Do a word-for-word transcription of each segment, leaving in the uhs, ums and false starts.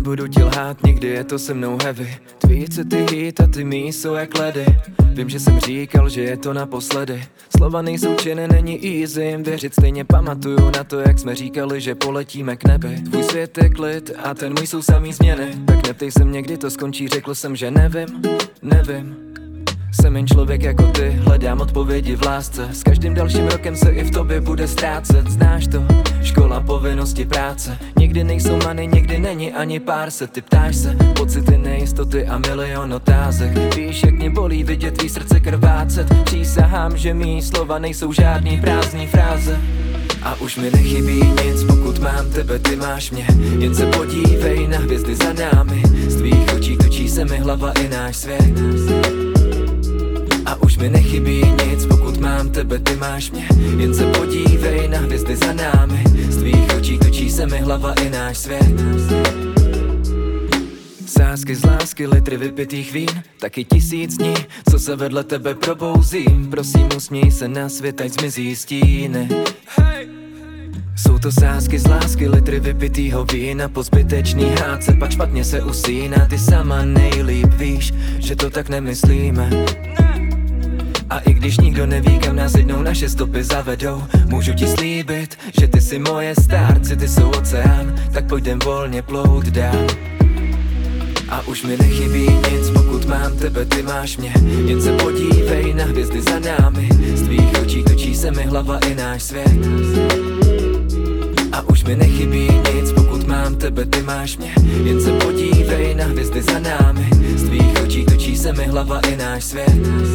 Nebudu ti lhát, někdy je to se mnou heavy. Tví city hit a ty mý jsou jak ledy. Vím, že jsem říkal, že je to naposledy. Slova nejsou činy, není easy jim věřit. Stejně pamatuju na to, jak jsme říkali, že poletíme k nebi. Tvůj svět je klid a ten můj jsou samý změny. Tak neptej se mě, kdy to skončí, řekl jsem, že nevím, nevím. Jsem jen člověk jako ty, hledám odpovědi v lásce. S každým dalším rokem se i v tobě bude ztrácet. Znáš to, škola, povinnosti, práce. Někdy nejsou many, někdy není ani pár se. Ty ptáš se, pocity, nejistoty a milion otázek. Víš, jak mě bolí vidět tvý srdce krvácet. Přísahám, že mý slova nejsou žádný prázdný fráze. A už mi nechybí nic, pokud mám tebe, ty máš mě. Jen se podívej na hvězdy za námi. Z tvých očí točí se mi hlava i náš svět. A už mi nechybí nic, pokud mám tebe, ty máš mě. Jen se podívej na hvězdy za námi. Z tvých očí točí se mi hlava i náš svět. Sázky z lásky, litry vypitých vín, taky tisíc dní, co se vedle tebe probouzím. Prosím, usměj se na svět, ať zmizí stíny. Jsou to sázky z lásky, litry vypitýho vína, po zbytečný hádce, pak špatně se usíná. Ty sama nejlíp víš, že to tak nemyslíme. A i když nikdo neví, kam nás jednou naše stopy zavedou, můžu ti slíbit, že ty jsi moje stárci, ty jsou oceán, tak pojďem volně plout dál. A už mi nechybí nic, pokud mám tebe, ty máš mě. Jen se podívej na hvězdy za námi. Z tvých očí točí se mi hlava i náš svět. A už mi nechybí nic, pokud mám tebe, ty máš mě. Jen se podívej na hvězdy za námi. Z tvých očí točí se mi hlava i náš svět.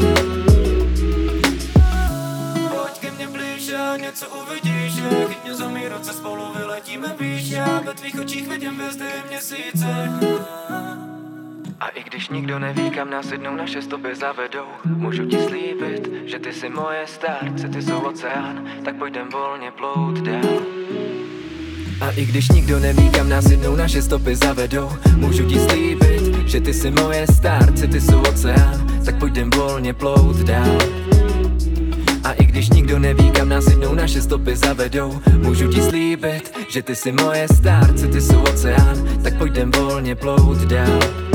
Pojď ke mně blíž a něco uvidíš. Chyť mě za mý ruce, spolu vyletíme výš. Já ve tvých očích vidím hvězdy měsíce. A i když nikdo neví, kam nás jednou naše stopy zavedou, můžu ti slíbit, že ty jsi moje stárce, ty jsou oceán, tak pojďem volně plout dál. A i když nikdo neví, kam nás jednou naše stopy zavedou, můžu ti slíbit, že ty jsi moje stárce, ty jsou oceán, tak pojďem volně plout dál. A i když nikdo neví, kam nás jednou naše stopy zavedou, můžu ti slíbit, že ty jsi moje stárce, ty jsou oceán, tak pojďem volně plout dál.